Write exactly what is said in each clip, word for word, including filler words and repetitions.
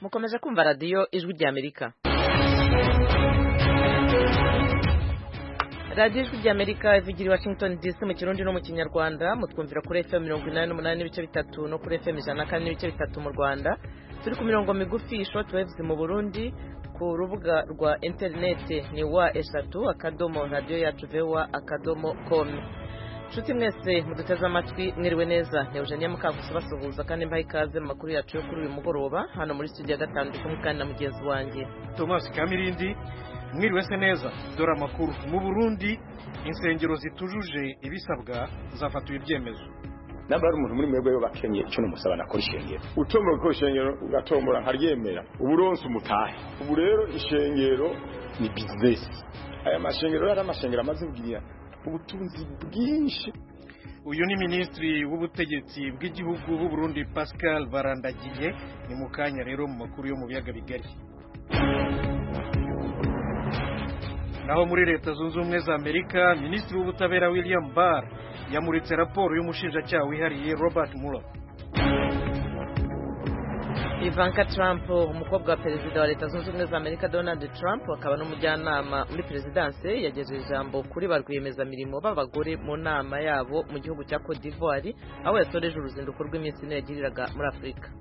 mukomeje kumva radiyo ijwi ry'Amerika. radiyo ijwi ry'Amerika ivugira i Washington D C mu Kirundi no mu Kinyarwanda, mutwumvira kuri F M mirongo inani n'umunani n'ibice bitatu no kuri F M ijana na kane n'ibice bitatu mu Rwanda. Turi ku mirongo migufi short waves mu Burundi, ku rubuga rwa interineti ni wa eshatu akadomo radio yacu vewa akadomo com. Nshuti mwese muduteze amatwi mwiriwe neza, ni Eugenie Mukavusi basuhuza kandi mbaye ikaze mu makuru yacu yo kuri uyu mugoroba hano muri studio ya gatanu kumwe kandi na mugenzi wanjye Thomas Kamirindi. Mwiriwe se neza, dore amakuru. Mu Burundi insengero zitujuje ibisabwa zafatuye ibyemezo. Nabari umuntu muri mwebwe yo bakenye cyo numusaba nakora ishengero. Utomora ko ishengero ugatombora nkaryemera. Uburonse umutahe. Ubu rero ishengero ni business. Aya mashengero yari amashengero amaze kugira ubutunzi bwinshi. Uyu ni Ministri w'ubutegetsi bw'igihugu b'u Burundi Pascal Barandagiye. Ni mukanya rero mu makuru yo mu biyaga bigari. Naho muri Leta Zunze Ubumwe za Amerika, Ministri w'ubutabera William Barr yamuritse raporo y'umushinjacyaha wihariye Robert Mueller. Ivanka Trump, umukobwa wa perezida wa Leta Zunze Ubumwe za Amerika Donald Trump, akaba n'umujyanama muri presidanse, yagejeje ijambo kuri barwiyemezamirimo b'abagore mu nama yabo mu gihugu cya Cote d'Ivoire, aho yasoreje uruzinduko rw'iminsi ine yagiriraga muri Afurika.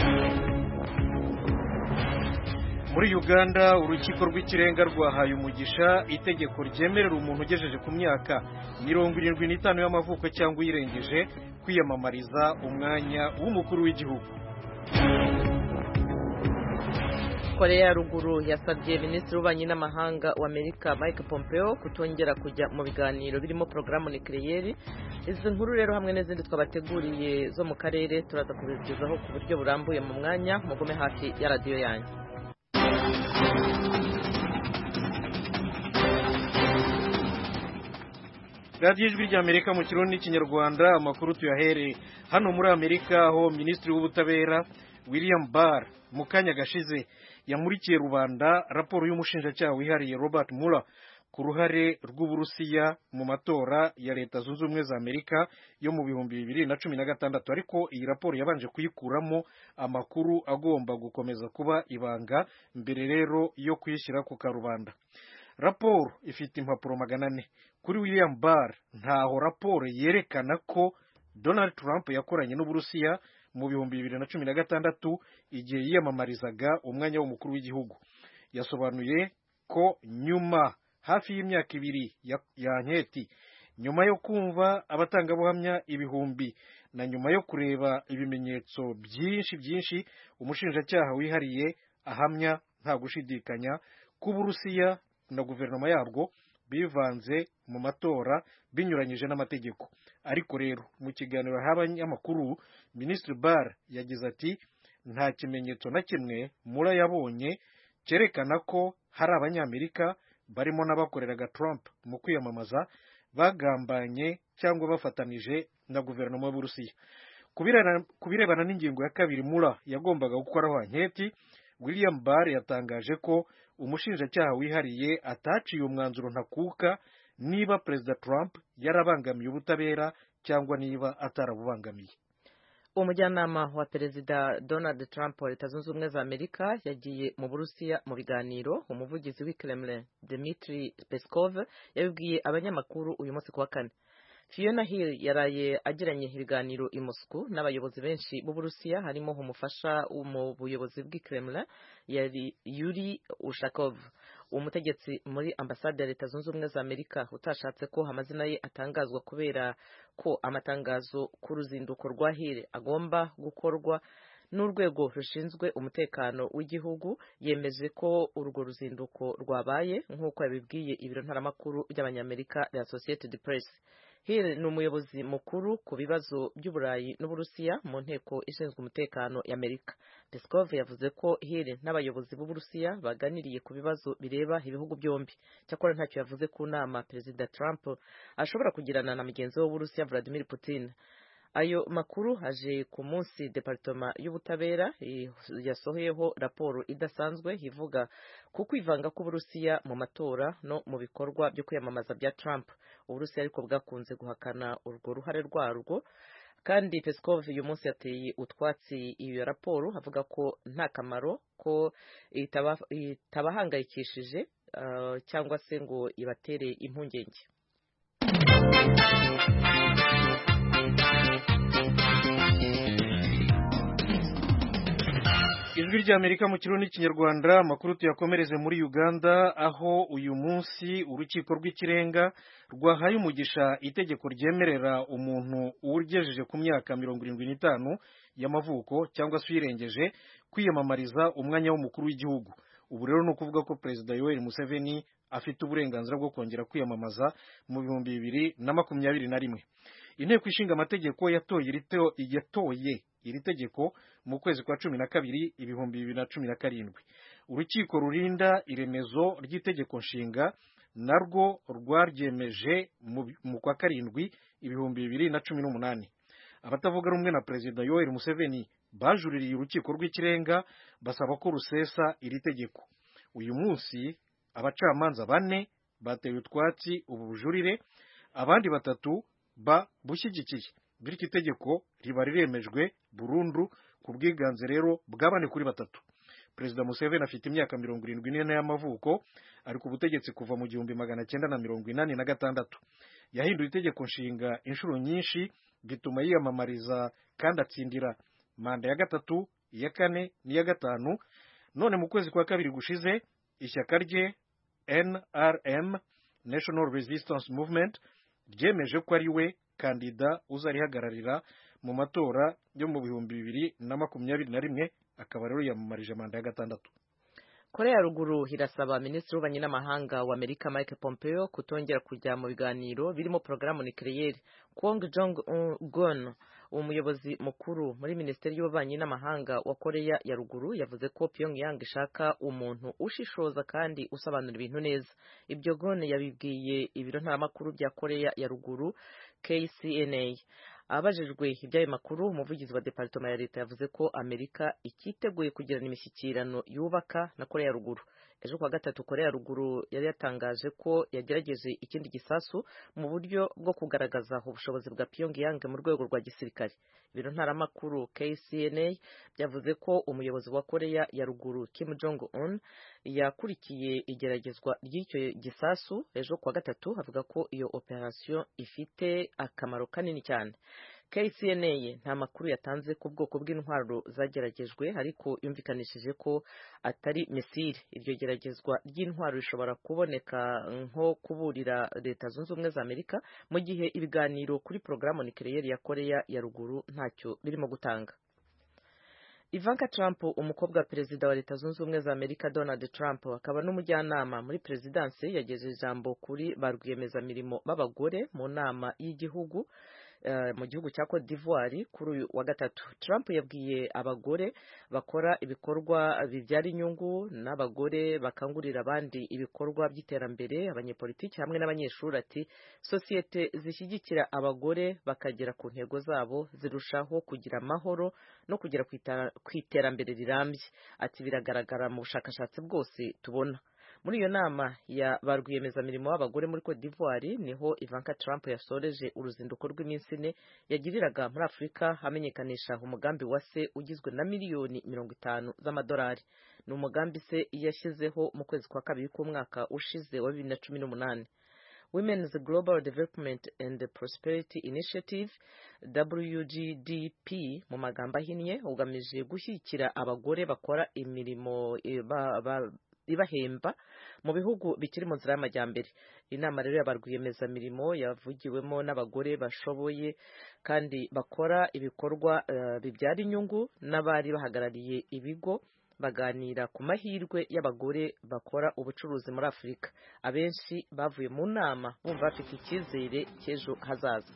Muri Uganda, urukiko rw'ikirenga rwahaye umugisha itegeko ryemerera umuntu ugejeje ku myaka mirongo irindwi n'itanu y'amavuko cyangwa uyirengeje kwiyamamariza umwanya w'umukuru w'igihugu. Korea ya ruguru yasabye Minisitiri w'ububanyi n'amahanga wa Amerika Mike Pompeo kutongera kujya mu biganiro birimo porogaramu nucleaire. Izi nkuru rero hamwe n'izindi twabateguriye zo mu karere turaza kubigezaho ku buryo burambuye mu mwanya, mugume hafi ya radiyo yanyu. radiyo ijwi ry'Amerika mu Kirundi n'Ikinyarwanda. Amakuru tuyahere hano muri Amerika, aho Ministri w'ubutabera William Barr mu kanya gashize yamurikiye rubanda raporo y'umushinjacyaha wihariye Robert Mueller ku ruhare rw'Uburusiya mu matora ya Leta Zunze Ubumwe za Amerika yo mu bihumbi bibiri na cumi na gatandatu. Ariko iyi raporo yabanje kuyikuramo amakuru agomba gukomeza kuba ibanga mbere rero yo kuyishyira ku karubanda. Raporo ifite impapuro magana ane. Kuri William Barr ntaho raporo yerekana ko Donald Trump yakoranye n'Uburusiya mu bihumbi bibiri na cumi na gatandatu igihe yiyamamarizaga umwanya w'umukuru w'igihugu. Yasobanuye ko nyuma hafi y'imyaka ibiri ya, ya nketi, nyuma yo kumva abatangabuhamya ibihumbi na nyuma yo kureba ibimenyetso byinshi byinshi, umushinjacyaha wihariye ahamya nta gushidikanya ko Uburusiya na guverinoma yabwo bivanze mu matora binyuranyije n'amategeko. Ariko rero mu kiganiro y'abanyamakuru, Ministri Barr yagize ati nta kimenyetso na kimwe Mueller yabonye cyerekana ko hari Abanyamerika barimo n'abakoreraga Trump mu kwiyamamaza bagambanye cyangwa bafatanije na guverinoma y'Uburusiya. Kubirebana n'ingingo ya kabiri Mueller yagombaga gukoraho anketi, William Barr yatangaje ko umushinjacyaha wihariye ataciye umwanzuro ntakuka niba Perezida Trump yarabangamiye ubutabera cyangwa niba atarabubangamiye. Umujyanama wa perezida Donald Trump wa Leta Zunze Ubumwe za Amerika yagiye mu Burusiya mu biganiro. Umuvugizi w'i Kremlin Dmitry Peskov yabibwiye abanyamakuru uyu munsi kuwa kane. Fiona Hill yaraye agiranye ibiganiro i Moscow n'abayobozi benshi b'u Burusiya, harimo umufasha mu buyobozi bw'i Kremlin yari Yuri Ushakov, umutegetsi muri ambasade ya Leta Zunze Ubumwe za Amerika utashatse ko amazina ye atangazwa kubera ko amatangazo ku ruzinduko rwa Hill agomba gukorwa n'urwego rushinzwe umutekano w'igihugu. Yemeje ko urwo ruzinduko rwabaye nk'uko yabibwiye ibiro ntaramakuru by'Abanyamerika ya Associated Press. Hill ni umuyobozi mukuru ku bibazo by'Uburayi n'Uburusiya mu nteko ishinzwe umutekano ya Amerika. Peskov yavuze ko Hill n'abayobozi b'Uburusiya baganiriye ku bibazo bireba ibihugu byombi. Cyakora ntacyo yavuze ku nama Perezida Trump ashobora kugirana na mugenzi we w'Uburusiya Vladimir Putin. Ayo makuru haje ku munsi Departema y'ubutabera yasohoyeho raporo idasanzwe ivuga ku kwivanga k'Uburusiya mu matora no mu bikorwa byo kwiyamamaza bya Trump. Uburusiya ariko bwakunze guhakana urwo ruhare rwarwo kandi Peskov uyu munsi yateye utwatsi iyo raporo avuga ko nta kamaro, ko itaba itabahangayikishije uh, cyangwa se ngo ibatere impungenge. Ijwi ry'Amerika mu kirundi n'ikinyarwanda, amakuru tuyakomereze muri Uganda, aho uyu munsi urukiko rw'ikirenga rwahaye umugisha itegeko ryemerera umuntu ugejeje ku myaka mirongo irindwi n'itanu y'amavuko cyangwa se uyirengeje kwiyamamariza umwanya w'umukuru w'igihugu. Ubu rero ni ukuvuga ko Perezida Yoweri Museveni afite uburenganzira bwo kongera kwiyamamaza mu bihumbi bibiri na makumyabiri na rimwe. Inteko ishinga amategeko yatoye yatoye iri tegeko mu kwezi kwa cumi na kabiri ibihumbi bibiri na cumi na karindwi. Urukiko rurinda iremezo ry'itegeko nshinga narwo rwaryemeje mu kwa karindwi ibihumbi bibiri na cumi n'umunani. Abatavuga rumwe na Perezida Yoweri Museveni bajuririye urukiko rw'ikirenga basaba ko rusesa iri tegeko. Uyu munsi abacamanza bane bateye utwatsi ubu bujurire, abandi batatu ba bushyigikiye. Bityo itegeko riba riremejwe burundu ku bwiganze rero bw'abane kuri batatu. Perezida Museveni afite imyaka mirongo irindwi n'ine y'amavuko, ari ku butegetsi kuva mu gihumbi magana cyenda na mirongo inani na gatandatu. Yahinduye itegeko nshinga inshuro nyinshi, bituma yiyamamariza kandi atsindira manda ya gatatu, iya kane n'iya gatanu. None mu kwezi kwa kabiri gushize ishyaka rye N R M, National Resistance Movement, ryemeje ko ari we kandida uzarihagararira mu matora yo mu bihumbi bibiri na makumyabiri na rimwe, akaba rero yamamarije manda ya gatandatu. Korea ya ruguru irasaba Minisitiri w'ububanyi n'amahanga wa Amerika Mike Pompeo kutongera kujya mu biganiro birimo porogaramu nucleaire. Kwon Jong-un, umuyobozi mukuru muri Minisiteri y'ububanyi n'amahanga wa Korea ya ruguru, yavuze ko Pyongyang ishaka umuntu ushishoza kandi usobanura ibintu neza. Ibyo Gon yabibwiye ibiro ntaramakuru bya Korea ya ruguru K C N A. Abajijwe iby'ayo makuru, umuvugizi wa Department ya Leta yavuze ko Amerika ikiteguye kugirana imishyikirano yubaka na Korea ya ruguru. Ejo kwa gatatu Korea ya ruguru yari yatangaje ko yagerageje ikindi gisasu mu buryo bwo kugaragaza ubushobozi bwa Pyongyang mu rwego rwa gisirikare. Ibiro ntaramakuru K C N A byavuze ko umuyobozi wa Korea ya ruguru Kim Jong-un yakurikiye igeragezwa ry'icyo gisasu ejo kwa gatatu, avuga ko iyo operation ifite akamaro kanini cyane. K C N A nta makuru yatanze ku bwoko bw'intwaro zageragejwe, ariko yumvikanishije ko atari misile. Iryo geragezwa ry'intwaro rishobora kuboneka nko kuburira Leta Zunze Ubumwe za Amerika mu gihe ibiganiro kuri porogaramu nucleaire ya Korea ya ruguru ntacyo birimo gutanga. Ivanka Trump, umukobwa wa perezida wa Leta Zunze Ubumwe za Amerika Donald Trump, akaba n'umujyanama muri perezidansi, yagejeje ijambo kuri ba rwiyemezamirimo b'abagore mu nama y'igihugu Uh, mu gihugu cya Cote d'Ivoire kuri uyu wa gatatu. Trump yabwiye abagore bakora ibikorwa bibyara inyungu n'abagore bakangurira abandi ibikorwa by'iterambere, abanyepolitiki hamwe n'abanyeshuri ati sosiyete zishyigikira abagore bakagera ku ntego zabo zirushaho kugira amahoro no kugera ku iterambere rirambye. Ati biragaragara mu bushakashatsi bwose tubona. Muri iyo nama ya ba rwiyemezamirimo b'abagore muri Cote d'Ivoire niho Ivanka Trump yasoreje uruzinduko rw'iminsi ine yagiriraga muri Afurika hamenyekanisha umugambi wa se ugizwe na miliyoni mirongo itanu z'amadolari. Ni umugambi se yashyizeho mu kwezi kwa kabiri k'umwaka ushize wa bibiri na cumi n'umunani. Women's Global Development and Prosperity Initiative W G D P mu magambo ahinnye ugamije gushyigikira abagore bakora imirimo ba, ba, ibahemba mu bihugu bikiri mu nzira y'amajyambere. Inama rero y'abarwiyemezamirimo yavugiwemo n'abagore bashoboye kandi bakora ibikorwa uh, bibyara inyungu n'abari bahagarariye ibigo, baganira ku mahirwe y'abagore bakora ubucuruzi muri Afurika. Abenshi bavuye mu nama bumva bafite icyizere cy'ejo hazaza.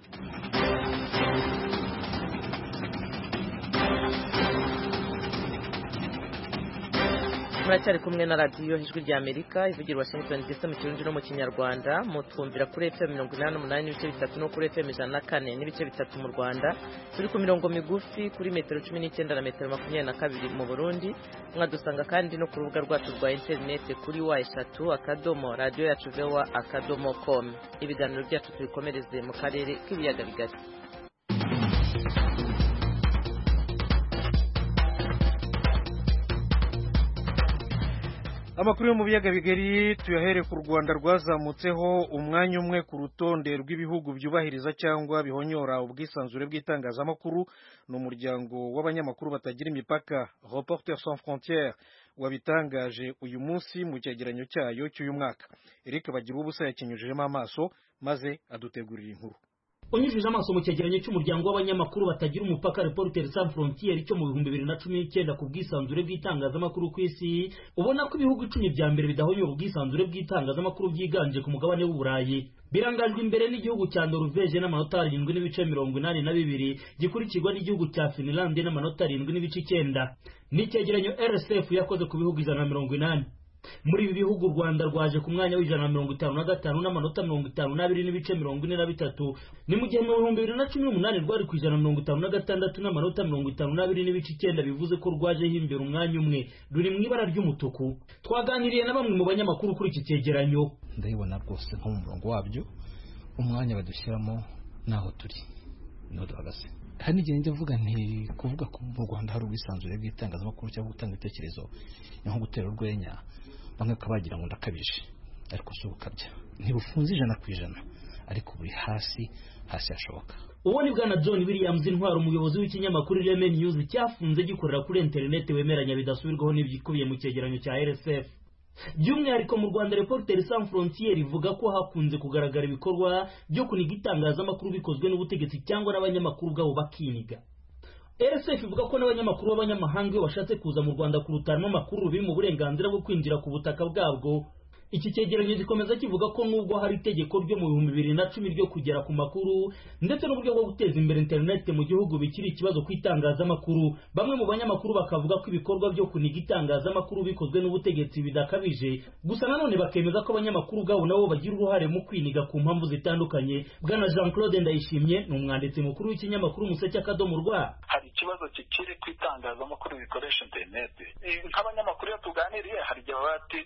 Muracyari kumwe na radiyo Ijwi ry'Amerika ivugira Washington D C mu kirundi no mu kinyarwanda, mutwumvira kuri F M mirongo inani n'umunani n'ibice bitatu no kuri F M ijana na kane n'ibice bitatu mu Rwanda. Turi ku mirongo migufi kuri metero cumi n'icyenda na metero makumyabiri na kabiri mu Burundi. Mwadusanga kandi no ku rubuga rwacu rwa interineti kuri wa eshatu akadomo radiyo yacu vewa akadomo com. Ibiganiro byacu tubikomereze mu karere k'ibiyaga bigari. amakuru yo mu biyaga bigari tuyahere ku Rwanda rwazamutseho umwanya umwe ku rutonde rw'ibihugu byubahiriza cyangwa bihonyora ubwisanzure bw'itangazamakuru n'umuryango w'abanyamakuru batagira imipaka Reporters sans frontières wabitangaje uyu munsi mu cyegeranyo cyayo cy'uyu mwaka. Eric Bagira ubusa yakinyujejemo amaso maze adutegurira inkuru. Unyujije amaso mu cyegeranyo cy'umuryango w'abanyamakuru batagira umupaka Reporters sans frontières cyo mu bihumbi bibiri na cumi n'icyenda ku bwisanzure bw'itangazamakuru ku isi, ubona ko ibihugu icumi bya mbere bidahonyora ubwisanzure bw'itangazamakuru byiganje ku mugabane w'Uburayi. Birangajwe imbere n'igihugu cya Norvège n'amanota arindwi n'ibice mirongo inani na bibiri, gikurikirwa n'igihugu cya Finland n'amanota arindwi n'ibice icyenda. Ni icyegeranyo R S F yakoze ku bihugu ijana na mirongo inani. Muri ibi bihugu u Rwanda rwaje ku mwanya w'ijana na mirongo itanu na gatanu n'amanota mirongo itanu n'abiri n'ibice mirongo ine na bitatu. Ni mu gihe mu bihumbi bibiri na cumi n'umunani rwari ku ijana na mirongo itanu na gatandatu n'amanota mirongo itanu n'abiri n'ibice icyenda, bivuze ko rwajeho imbere umwanya umwe, ruri mu ibara ry'umutuku. Twaganiriye na bamwe mu banyamakuru kuri iki cyegeranyo. Ndabibona rwose nko mu murongo wabyo umwanya badushyiramo naho turi no duhagaze. Hari n'igihe njya mvuga nti kuvuga ko mu Rwanda hari ubwisanzure bw'itangazamakuru cyangwa gutanga ibitekerezo nko gutera urwenya, bamwe kabagira ngo ndakabije, ariko si ukabya. Ntibufunze ijana ku ijana, ariko buri hasi hasi hashoboka. Uwo ni bwana John Williams Intwaro, umuyobozi w'ikinyamakuru Ireme News cyafunze gikorera kuri internet, wemeranya bidasubirwaho n'ibyikubiye mu cyegeranyo cya R S F. By'umwihariko mu Rwanda Reporters sans frontières ivuga ko hakunze kugaragara ibikorwa byo kuniga itangazamakuru bikozwe n'ubutegetsi cyangwa n'abanyamakuru bwabo bakiniga. R S F ivuga ko n'abanyamakuru b'abanyamahanga bashatse kuza mu Rwanda kurutaramo amakuru biri mu burenganzira bwo kwinjira ku butaka bwabwo. Iki cyegeranyo gikomeza kivuga ko nubwo hari itegeko ryo mu bihumbi bibiri na cumi ryo kugera ku makuru ndetse n'uburyo bwo guteza imbere internet mu gihugu bikiri ikibazo ku itangazamakuru, bamwe mu banyamakuru bakavuga ko ibikorwa byo kuniga itangazamakuru bikozwe n'ubutegetsi bidakabije, gusa nanone bakemeza ko abanyamakuru bwabo nabo bagira uruhare mu kwiniga ku mpamvu zitandukanye. Bwana Jean Claude Ndayishimye ni umwanditsi mukuru w'ikinyamakuru Umuseke Akadomo Rwa. Hari ikibazo kikiri ku itangazamakuru bikoresha internet. Nk'abanyamakuru iyo tuganiriye hari igihe bati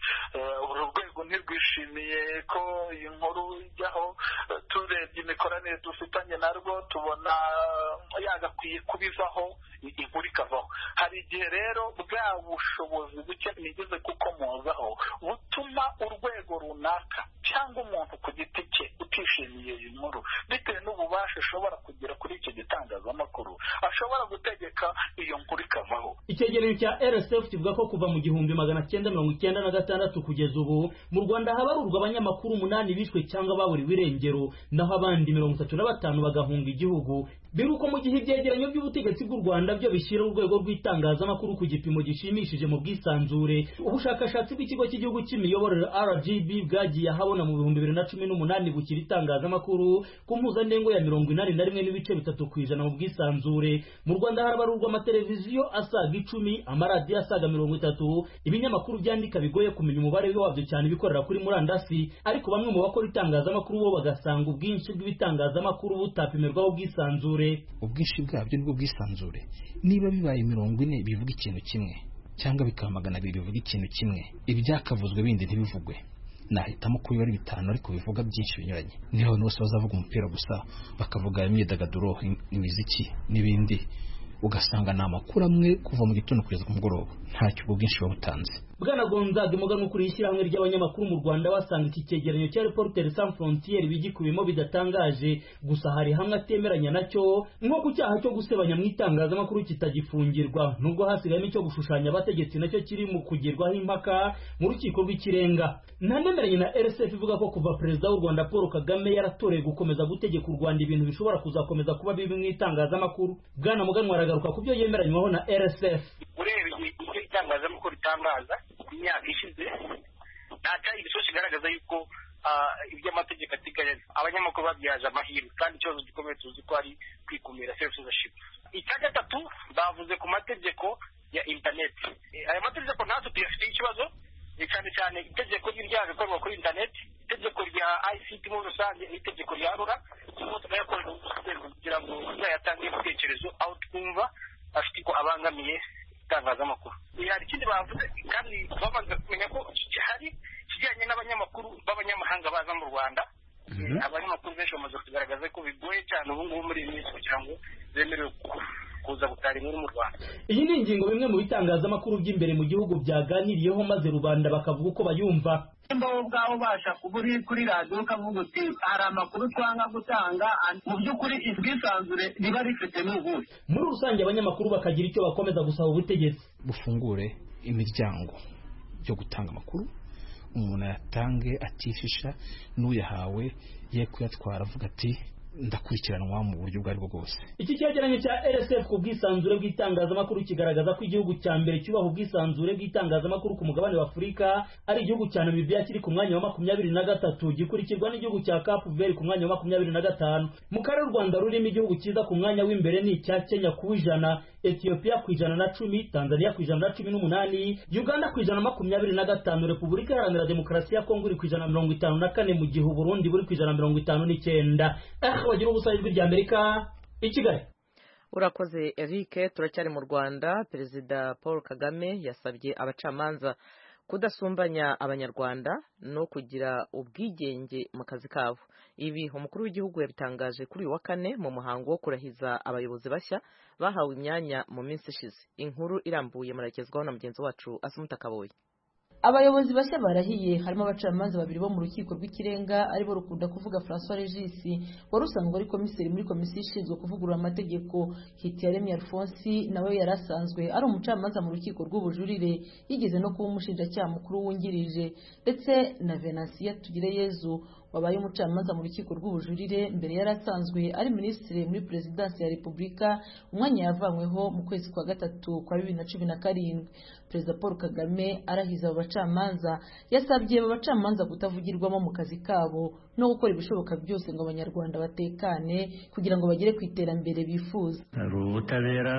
urwego ntirwishimiye ko iyi nkuru ijyaho, turebye imikoranire dufitanye narwo tubona yagakwiye kubivaho, inkuru ikavaho. Hari igihe rero bwa bushobozi buke nigeze kukomozaho butuma urwego runaka cyangwa umuntu ku giti cye utishimiye iyi nkuru bitewe n'ububasha ashobora kugira kuri icyo gitangazamakuru, ashobora gutegeka iyo nkuru ikavaho. Icyegeranyo cya R S F kivuga ko kuva mu gihumbi magana cyenda mirongo icyenda na gatandatu kugeza ubu mu Rwanda habarurwa abanyamakuru umunani bishwe cyangwa baburiwe irengero, naho abandi mirongo itatu na batanu bagahunga igihugu. Biruko mu gihe ibyegeranyo by'ubutegetsi bw'u Rwanda byo bishyira urwego rw'itangazamakuru ku gipimo gishimishije mu bwisanzure. Ubushakashatsi bw'ikigo cy'igihugu cy'imiyoborere R G B bwagiye ahabona mu bihumbi bibiri na cumi n'umunani bukira itangazamakuru ku mpuzandengo ya mirongo inani na rimwe n'ibice bitatu ku ijana mu bwisanzure. Mu Rwanda harabarurwa amateleviziyo asaga icumi, amaradiyo asaga mirongo itatu, ibinyamakuru byandika bigoye kumenya umubare wabyo cyane bikorera kuri murandasi, ariko bamwe mu bakora itangazamakuru bo bagasanga ubwinshi bw'ibitangazamakuru butapimirwaho ubwisanzure. Ubwinshi bwabyo nibwo bwisanzure. Niba bibaye mirongo ine bivuga ikintu kimwe cyangwa bikaba magana abiri bivuga ikintu kimwe, ibyakavuzwe bindi ntibivugwe, nahitamo kubiba ari bitanu ariko bivuga byinshi binyuranye. Niho bose bazavuga umupira gusa, bakavuga imyidagaduro, imiziki n'ibindi, ugasanga ni amakuru amwe kuva mu gitondo kugeza ku mugoroba, ntacyo ubwo bwinshi butanze. Bwana Gonzaga Muganwa ukuriye ishyirahamwe ry'abanyamakuru mu Rwanda wasanga iki cyegeranyo cya Reporters sans frontières bigikubiyemo bidatangaje, gusa hari hamwe atemeranya nacyo, nko ku cyaha cyo gusebanya mu itangazamakuru kitagifungirwa, nubwo hasigayemo icyo gushushanya abategetsi nacyo kiri mu kugirwaho impaka mu rukiko rw'ikirenga. Ntanemeranye na R S F ivuga ko kuva perezida w'u Rwanda Paul Kagame yaratoreye gukomeza gutegeka u Rwanda ibintu bishobora kuzakomeza kuba bibi mu itangazamakuru. Bwana Muganwa aragaruka ku byo yemeranywaho na R S F. Urebye icyo itangazamakuru ritangaza imyaka ishize nta cyari igisozi kigaragaza yuko iby'amategeko ateganya abanyamakuru babyaje amahirwe, kandi ikibazo gikomeye tuzi ko ari kwikumira self censorship. Icya gatatu bavuze ku mategeko ya internet. Aya mategeko natwe tuyafitiye ikibazo, cyane cyane itegeko ry'ibyaha bikorwa kuri internet, itegeko rya I C T muri rusange n'itegeko rya rura, twose tuyakorera kugira ngo yatange ibitekerezo aho twumva afite ko abangamiye itangazamakuru. Hari ikindi bavuze kandi babanza kumenya ko hari kijyanye n'abanyamakuru b'abanyamahanga baza mu Rwanda. Abanyamakuru benshi bamaze kugaragaza ko bigoye cyane ubu ngubu muri iyi minsi kugira ngo bemerewe kuza gutara inkuru mu Rwanda. Iyi ni ingingo bimwe mu bitangazamakuru by'imbere mu gihugu byaganiriyeho maze rubanda bakavuga uko bayumva. Imbaho ubwaho ubasha kuburi kuri radiyo ukavuga uti hari amakuru twanga gutanga, mu by'ukuri ubwisanzure riba rifite n'ubuhe. Muri rusange abanyamakuru bakagira icyo bakomeza gusaba ubutegetsi bufungure imiryango yo gutanga amakuru, umuntu yatange atifisha n'uyahawe ye kuyatwara avuga ati ndakurikiranwa mu buryo bwari bwo bwose. Iki cyegeranyo cya R S F ku bwisanzure bw'itangazamakuru kigaragaza ko igihugu cya mbere cyubaha ubwisanzure bw'itangazamakuru ku mugabane wa Afurika ari igihugu cya Namibia kiri ku mwanya wa makumyabiri na gatatu, gikurikirwa n'igihugu cya Cape Verde ku mwanya wa makumyabiri na gatanu. Mu karere u Rwanda rurimo igihugu cyiza ku mwanya w'imbere ni icya Kenya ku ijana, Ethiopia ku ijana na cumi, Tanzania ku ijana na cumi n'umunani, Uganda ku ijana na makumyabiri na gatanu, Repubulika Iharanira Demokarasi ya Kongo iri ku ijana na mirongo itanu na kane, mu gihe Burundi buri ku ijana na mirongo itanu n'icyenda. Wagira ubusa ijwi rya Amerika i Kigali. Urakoze Eric. Turacyari mu Rwanda. Perezida Paul Kagame yasabye abacamanza kudasumbanya abanyarwanda no kugira ubwigenge mu kazi kabo. Ibi umukuru w'igihugu yabitangaje kuri uyu wa kane mu muhango wo kurahiza abayobozi bashya bahawe imyanya mu minsi ishize. Inkuru irambuye murakezwaho na mugenzi wacu Asumuta Kaboyi. Abayobozi bashya barahiye harimo abacamanza babiri bo mu rukiko rw'ikirenga aribo Rukunda kuvuga François Regis wari usanzwe ari komiseri muri komisiyo ishinzwe kuvugurura amategeko, Hitiyaremye Alphonse nawe yarasanzwe ari umucamanza mu rukiko rw'ubujurire yigeze no kuba umushinjacyaha mukuru wungirije, ndetse na Venantia Tugireyezu wabaye umucamanza mu rukiko rw'ubujurire mbere yarasanzwe ari minisitiri muri Perezidansi ya Repubulika, umwanya yavanyweho mu kwezi kwa gatatu kwa bibiri na cumi na karindwi. Perezida Paul Kagame arahiza abo bacamanza yasabye aba bacamanza kutavugirwamo mu kazi kabo no gukora ibishoboka byose ngo abanyarwanda batekane kugira ngo bagere ku iterambere bifuza. Hari ubutabera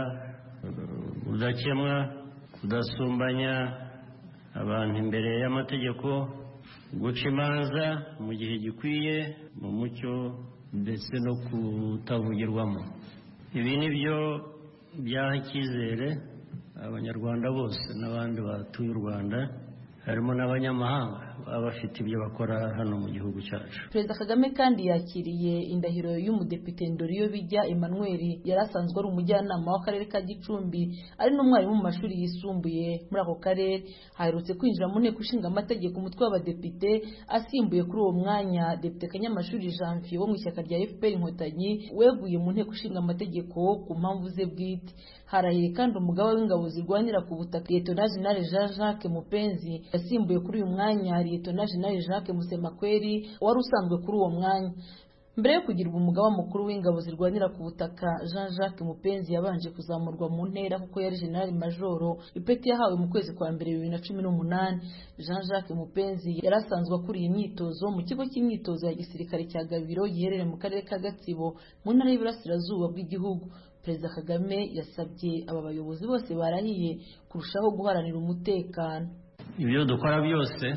budakemwa, kudasumbanya abantu imbere y'amategeko, guca imanza mu gihe gikwiye mu mucyo ndetse no kutavugirwamo. Ibi ni byo byaha icyizere abanyarwanda bose n'abandi batuye u Rwanda, harimo n'abanyamahanga baba bafite ibyo bakora hano mu gihugu cyacu. Perezida Kagame kandi yakiriye indahiro y'umudepite Ndoriyo Bijya Emmanuel yari asanzwe ari umujyanama w'akarere ka Gicumbi ari n'umwarimu mu mashuri yisumbuye muri ako karere. Haherutse kwinjira mu nteko ishinga amategeko umutwe w'abadepite asimbuye kuri uwo mwanya Depite Kanyamashuri Janvier wo mu ishyaka rya F P R Inkotanyi weguye mu nteko ishinga amategeko ku mpamvu ze bwite. Harahiye kandi umugaba w'ingabo zirwanira ku butaka Lieutenant General Jean Jacques Mupenzi yasimbuye kuri uyu mwanya Lieutenant General Jacques Musemakweri wari usanzwe kuri uwo mwanya. Mbere yo kugirwa umugaba mukuru w'ingabo zirwanira ku butaka, Jean Jacques Mupenzi yabanje kuzamurwa mu ntera kuko yari General Majoro, ipeti yahawe mu kwezi kwa mbere bibiri na cumi n'umunani. Jean Jacques Mupenzi yarasanzwe akuriye imyitozo mu kigo cy'imyitozo ya gisirikare cya Gabiro giherereye mu karere ka Gatsibo mu ntara y'Iburasirazuba bw'igihugu. Perezida Kagame yasabye aba bayobozi bose barahiye kurushaho guharanira umutekano. Ibyo dukora byose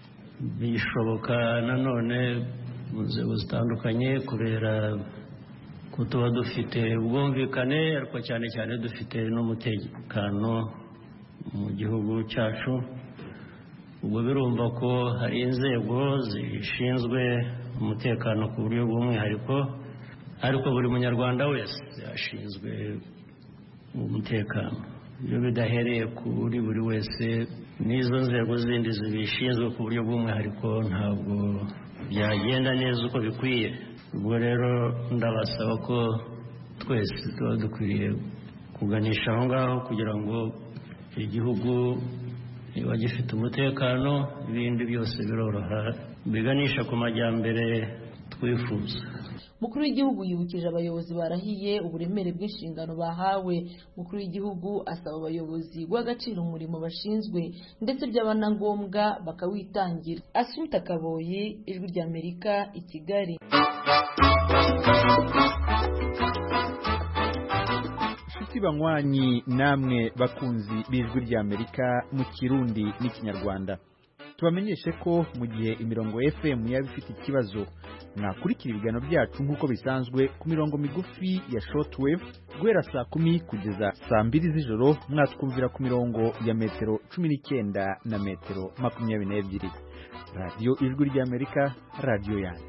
bishoboka nanone mu nzego zitandukanye kubera ko tuba dufite ubwumvikane, ariko cyane cyane dufite n'umutekano mu gihugu cyacu. Ubwo birumva ko hari inzego zishinzwe umutekano ku buryo bw'umwihariko, ariko buri munyarwanda wese ashinzwe umutekano. Iyo bidahereye kuri buri wese n'izo nzego zindi zibishinzwe ku buryo bw'umwihariko ntabwo byagenda neza uko bikwiye. Ubwo rero ndabasaba ko twese tuba dukwiriye kuganisha aho ngaho kugira ngo igihugu niba gifite umutekano ibindi byose biroroha biganisha ku majyambere twifuza. Mukuru w'igihugu yibukije abayobozi barahiye uburemere bw'inshingano bahawe. Mukuru w'igihugu asaba abayobozi guha agaciro umurimo bashinzwe ndetse byaba na ngombwa bakawitangira. Asumuta Kaboyi, Ijwi rya Amerika, i Kigali. Nshuti banywanyi namwe bakunzi b'Ijwi rya Amerika mu Kirundi n'Ikinyarwanda, tubamenyeshe ko mu gihe imirongo F M yaba ifite ikibazo mwakurikira ibiganiro byacu nk'uko bisanzwe ku mirongo migufi ya shortwave guhera saa kumi kugeza saa mbiri z'ijoro, mwatwumvira ku mirongo ya metero cumi n'icyenda na metero makumyabiri n'ebyiri. Radio Ijwi rya Amerika, radio yanyu.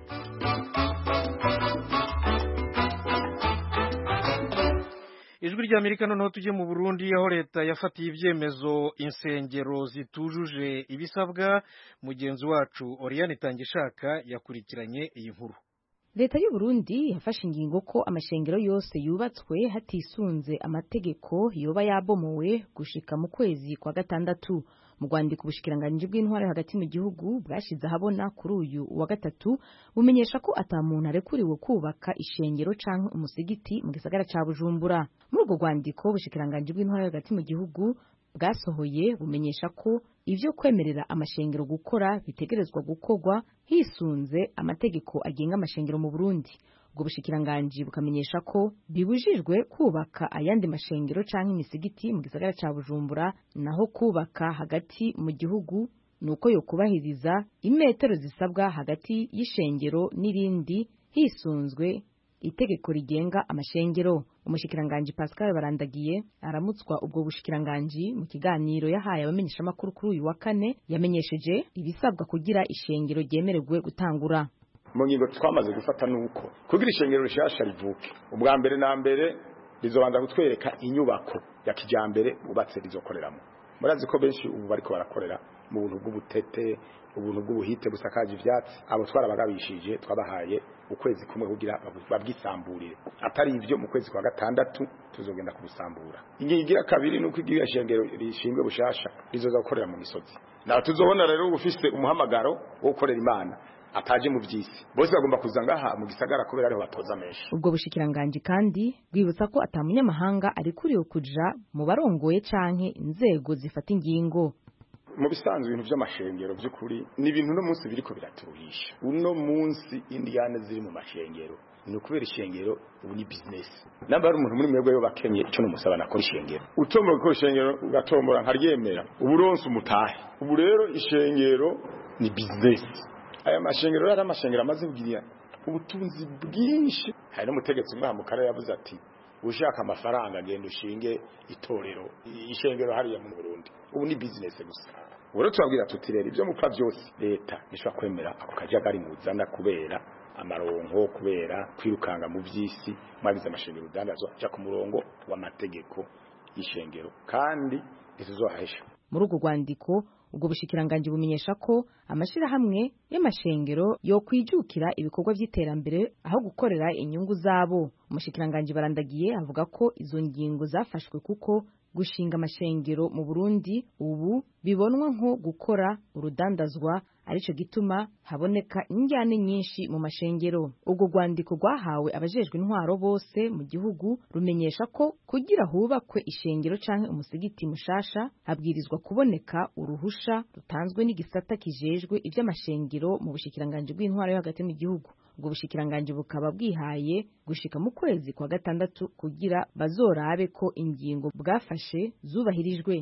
ijwi ry'Amerika noneho tujye mu Burundi aho leta yafatiye ibyemezo insengero zitujuje ibisabwa. Mugenzi wacu Oriane Tangishaka yakurikiranye iyi nkuru. Leta y'u Burundi yafashe ingingo ko amashengero yose yubatswe hatisunze amategeko yoba yabomowe gushika mu kwezi kwa gatandatu. Mu Rwandiko ubushikiranganje bw'intware hagati mu gihugu bwashize ahabona kuri uyu wa gatatu bumenyesha ko atamuntu arekuriwe kubaka ishengero canke umusigiti mu gisagara ca Bujumbura. Muri ubwo rwandiko ubushikiranganje bw'intware hagati mu gihugu bwasohoye bumenyesha ko ivyo kwemerera amashengero gukora bitegerezwa gukorwa hisunze amategeko agenga amashengero mu Burundi. Ubwo bushikiranganje bukamenyesha ko bibujijwe kubaka ayandi mashengero canke imisigiti mu gisagara ca Bujumbura, naho kubaka hagati mu gihugu nuko yo kubahiriza imetero zisabwa hagati y'ishengero n'irindi hisunzwe itegeko rigenga amashengero. Umushikiranganje Pascal Barandagiye aramutswa ubwo bushikiranganje mu kiganiro yahaye abamenyesha makuru kuri uyu wa kane yamenyesheje ibisabwa kugira ishengero ryemererwe gutangura. Mu ngingo twamaze gufata nuko kugira ishengero rishasha rivuke, ubwa mbere na mbere rizobanza kutwereka inyubako ya kijambere ubatse rizokoreramo. Murazi ko benshi ubu bariko barakorera mu buntu bw'ubutete, ubuntu bw'ubuhite busakaje ivyatsi, abo twarabagabishije twabahaye ukwezi kumwe kugira babwisamburire. Atari ivyo mu kwezi kwa gatandatu tuzogenda kubusambura. Ingingira kabiri nuko igira ishengero rishingwe bushasha rizoza gukorera mu misozi. Na tuzobona rero ufise umuhamagaro wo gukorera Imana ataje mu byisi bose bagomba kuzangaha mu gisagara kubera ariho batoza menshi. Ubwo bushikiranganje kandi bwibutsa ko atamunyamahanga ari kuriyo kuja mu barongoye canke inzego zifata ingingo. Mu bisanzwe ibintu by'amashengero by'ukuri ni ibintu no munsi biriko biraturuhisha. Uno munsi Indiana ziri mu mashengero ni ukubera ishengero ubu ni business. Namba ari umuntu muri mwebwe yo bakenye ico no musaba nakora ishengero. Utomora ko ishengero ugatombora nkaryemera. Uburonse umutahe. Ubu rero ishengero ni business. Aya mashengero yari amashengero amaze kugira ubutunzi bwinshi. Hari no mutegetsi umwe mu karere yavuze ati ushaka amafaranga agenda ushinge itorero ishengero hariya mu Burundi. Ubu ni business gusa. Woro twabwira tutirera ibyo mupfa byose leta nishwa kwemera ako kajagari muzana kubera amaronko kubera kwirukanga mu byisi mwabize amashengero udandazwa cya ku murongo w'amategeko y'ishengero kandi izizohahesha. Muri ubwo rwandiko ubwo bushikiranganje bumenyesha ko amashira hamwe y'amashengero yo kwijukira ibikorwa by'iterambere aho gukorera inyungu zabo. Umushikiranganje Barandagiye avuga ko izo ngingo zafashwe kuko gushinga amashengero mu Burundi ubu bibonwa nko gukora urudandazwa, arico gituma haboneka injyane nyinshi mu mashengero. Ubwo rwandiko rwahawe abajejwe intwaro bose mu gihugu rumenyesha ko kugira hubakwe ishengero canke umusigiti mushasha habwirizwa kuboneka uruhusha rutanzwe n'igisata kijejwe ivy'amashengero mu bushikiranganje bw'intwaro yo hagati mu gihugu. Ubwo bushikiranganje bukaba bwihaye gushika mu kwezi kwa gatandatu kugira bazorabe ko ingingo bwafashe zubahirijwe.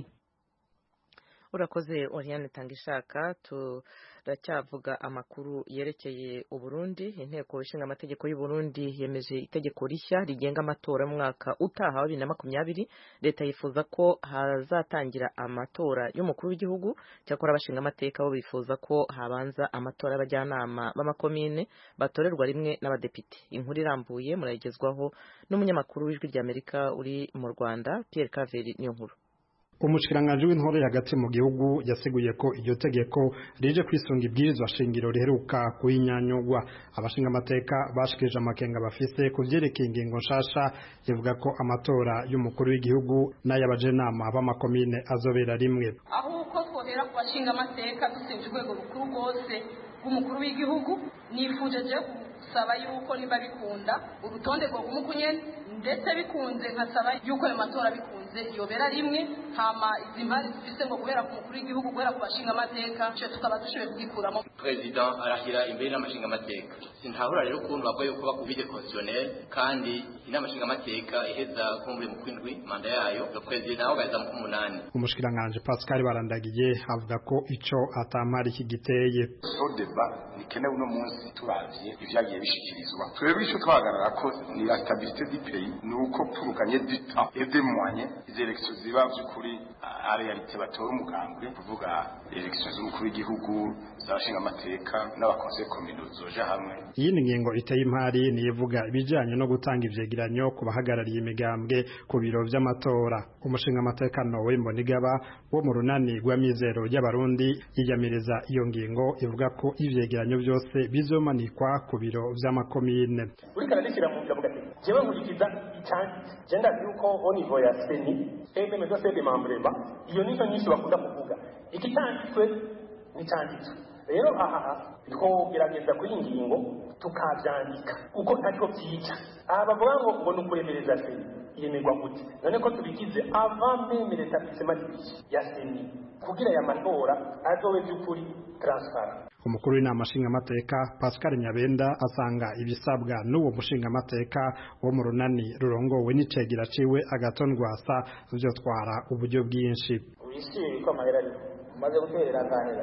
Urakoze Oriane Tangishaka. Turacyavuga amakuru yerekeye Uburundi. Inteko ishinga amategeko y'u Burundi yemeje itegeko rishya rigenga amatora mu mwaka utaha wa bibiri na makumyabiri. Leta yifuza ko hazatangira amatora y'umukuru w'igihugu, cyakora abashinga amateka bo bifuza ko habanza amatora y'abajyanama b'amakomine batorerwa rimwe n'abadepite. Inkuru irambuye murayigezwaho n'umunyamakuru w'ijwi ry'Amerika uri mu Rwanda Pierre Caveri niyo nkuru. Umushikiranganje w'intore hagati mu gihugu yaseguye ko iryo tegeko rije kwisunga ibwirizwa shingiro riheruka kuyinyanyugwa. Abashinga amateka bashikije amakenga bafise kuvyerekeye ingingo nshasha ivuga ko amatora y'umukuru w'igihugu n'ay'abajenama b'amakomine azobera rimwe. Aho uko twohera ku bashinga amateka dusinje urwego rukuru rwose rw'umukuru w'igihugu, nifuje je gusaba yuko niba bikunda urutonde rwo kumukunyene ndetse bikunze nkasaba yuko ayo matora bikunze yobera rimwe, hama izi mpari zifise ngo kubera ku mukuru w'igihugu kubera ku bashinga amateka cyo tukaba dushoboye kugikuramo. President arahira imbere n'amashinga amateka. Sintahura rero kumva ko yuko bakubije constitutionnel kandi inamashinga amateka iheza kumbure mu kwindwi manda yayo yo president naho gaza mu kumunani. Umushikiranganje Pascal Barandagiye avuga ko ico atamari kigiteye. So deba nikene uno munsi turavye ivyagiye bishikirizwa. Twebwe ico twagarara ko ni stabilité du pays ni uko pour gagner du temps et des moyens izo election ziba by'ukuri a realite batora umugambwe kuvuga election z'umukuru w'igihugu zabashinga amateka n'abakonseil communaux zoja hamwe. Iyi ni ngingo iteye impari ni ivuga ibijanye no gutanga ivyegeranyo ku bahagarariye imigambwe ku biro vy'amatora. Umushinga amateka Nowe Mbonigaba wo mu runani rw'amizero y'abarundi yiyamiriza iyo ngingo ivuga ko ivyegeranyo byose bizomanikwa ku biro vy'amakomine. Uri kanadikira mu ndavuga ati jewe nkurikiza icanditse genda yuko au niveau ya seni eme mezo sede mambreba iyo nizo nyinshi bakunda kuvuga ikitanditswe n'icanditswe rero aha twogerageza kuri ingingo tukavyandika uko ntacyo vyica aha bavuga ngo ngo nukuremereza seni yemerwa gute none ko tubigize avant même l'établissement ya seni kugira ya matora azobe by'ukuri transparent. Umukuru w'inama nshingamateka Pascal Nyabenda asanga ibisabwa n'uwo mushingamateka wo mu runani rurongowe n'icegera ciwe Agathon Rwasa vyotwara uburyo bwinshi. Ubishiri ko amahera umaze guterera ngahera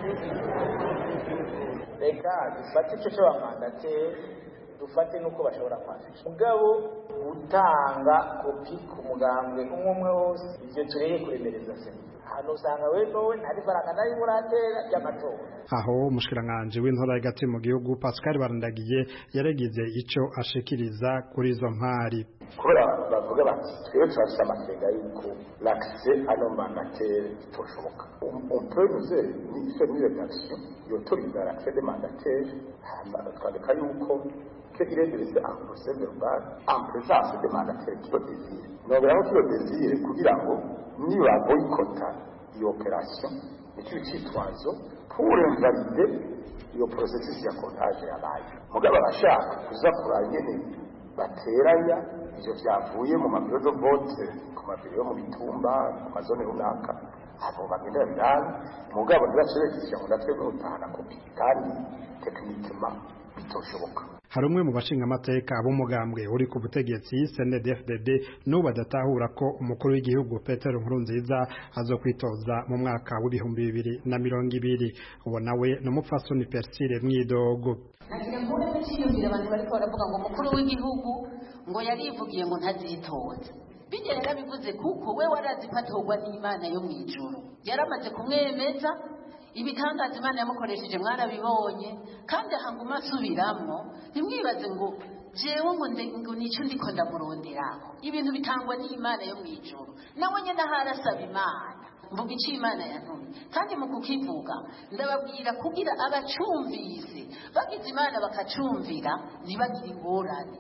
reka dufate ico cyo bamandate dufate nuko bashobora kwafisha mugabo utanga kopi ku mugambwe umwe wose ivyo tureye kuremereza se hano usanga wewe ntari faranga nayo muratera y'amatora. Aho umushikiranganje w'intora hagati mu gihugu Pascal Barandagiye yaregize ico ashikiriza kuri izo mpari. Kubera bavuga bati twebwe turafise amakenga yuko l'accès à nos mandataires bitoshoboka. On peut nous faire une rédaction y'autoriser l'accès des mandataires twandika yuko que il est laissé en procès verbal en présence des mandataires qui le désirent. Nobera ko le désire kugira ngo niba boycota iyo operation icyo cyitwazo pour invalider iyo processus ya comptage yabaye. Mugabo abashaka kuza kuranyene bateranya ivyo vyavuye mu mabiro de vote ku mabiro yo mu bitumba ku mazone runaka abo bagenda birana mugabo ntibashobora ngo natwe gutahana kopi kandi techniquement bitoshoboka. Hari umwe mu bashinga amateka b'umugambwe uri ku butegetsi C N D F D D n'ubu badatahura ko umukuru w'igihugu Petero Nkurunziza azokwitoza mu mwaka w'ibihumbi bibiri na mirongo ibiri. Uwo nawe n'umupfasoni Persile Mwidogo. Nagira ngo ube cyiyumvira abantu bariko baravuga ngo umukuru w'igihugu ngo yarivugiye ngo ntazitoza. Bijye yarabivuze kuko we warazi patorwa n'Imana yo mwijuru. Yaramaze kumwemeza ibitangaza Imana yamukoresheje mwarabibonye kandi ahanguma asubiramwo ntimwibaze ngo jewe ngo ngo nico ndiko ndamuronderaho ibintu bitangwa n'Imana yo mwijuru nawe nyene harasaba Imana mvuga ico Imana yantumye kandi mu kukivuga ndababwira kugira abacumvise bagize Imana bakacumvira ntibagire ingorane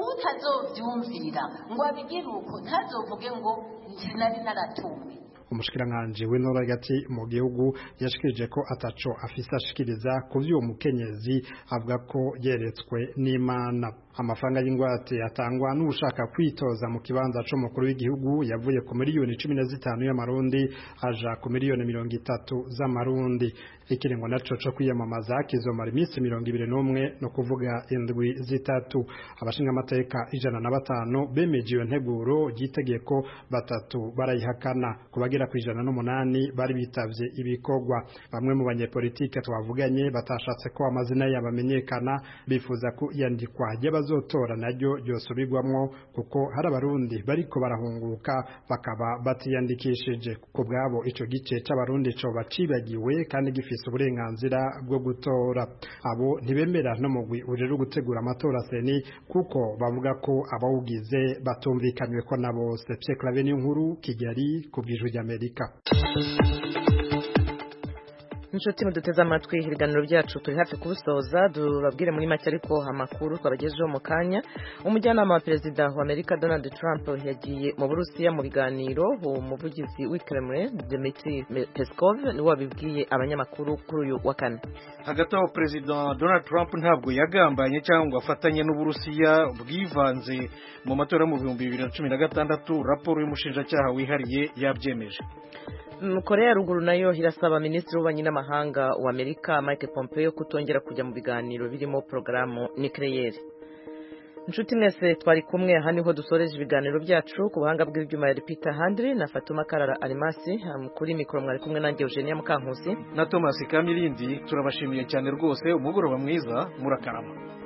utazovyumvira ngo abigire uko ntazovuge ngo sinari naratumwe. Umushikiranganje w'intora hagati mu gihugu yashikirije ko ataco afisa ashikiriza ku vy'uwo mukenyezi avuga ko yeretswe n'Imana. Amafaranga y'ingwate atangwa n'ushaka kwitoza mu kibanza cyo mukuru w'igihugu yavuye ku miliyoni cumi na zitanu y'amarundi aja ku miliyoni mirongo itatu z'amarundi. Ikiringo naco cyo kwiyamamaza kizomara iminsi mirongo ibiri n'umwe no kuvuga indwi zitatu. Abashinga amateka ijana na batanu bemeje iyo nteguro gitegeko batatu barayihakana kubagira ku ijana n'umunani bari bitavye ibikorwa. Bamwe mu banyepolitike twavuganye batashatse ko amazina yabamenyekana bifuza ko yandikwa y'abazotora naryo ryosubirwamwo kuko hari abarundi bariko barahunguka bakaba batiyandikishije. Ku bwabo ico gice c'abarundi co bacibagiwe kandi gifise uburenganzira bwo gutora. Abo ntibemera no mugwi urero gutegura amatora seni kuko bavuga ko abawugize batumvikanywe ko na bose. Pierre Claver Nkuru, Kigali, ku bw'ijwi ry'Amerika. Inshuti muduteze amatwi ibiganiro byacu turi hafi kubusoza dubabwire muri make ariko amakuru twabagejejeho mu kanya. Umujyanama wa perezida wa Amerika Donald Trump yagiye mu Burusiya mu biganiro. Umuvugizi w'Kremlin Dmitry Peskov niwe wabibwiye abanyamakuru kuri uyu wa kane. Hagati aho perezida Donald Trump ntabwo yagambanye cyangwa afatanye n'Uburusiya bwivanze mu matora mu bihumbi bibiri na cumi na gatandatu. Raporo y'umushinjacyaha wihariye yabyemeje. Korea ya ruguru nayo irasaba minisitiri w'ububanyi n'amahanga wa Amerika Mike Pompeo kutongera kujya mu biganiro birimo porogaramu nucleaire. Inshuti mwese twari kumwe aha niho dusoreje ibiganiro byacu. Ku buhanga bw'ibyuma ya Peter Handry na Fatuma Karara Alimasi, kuri mikoro mwari kumwe nanjye Eugenia Mukankusi na Thomas Kamilindi. Turabashimiye cyane rwose, umugoroba mwiza, murakarama.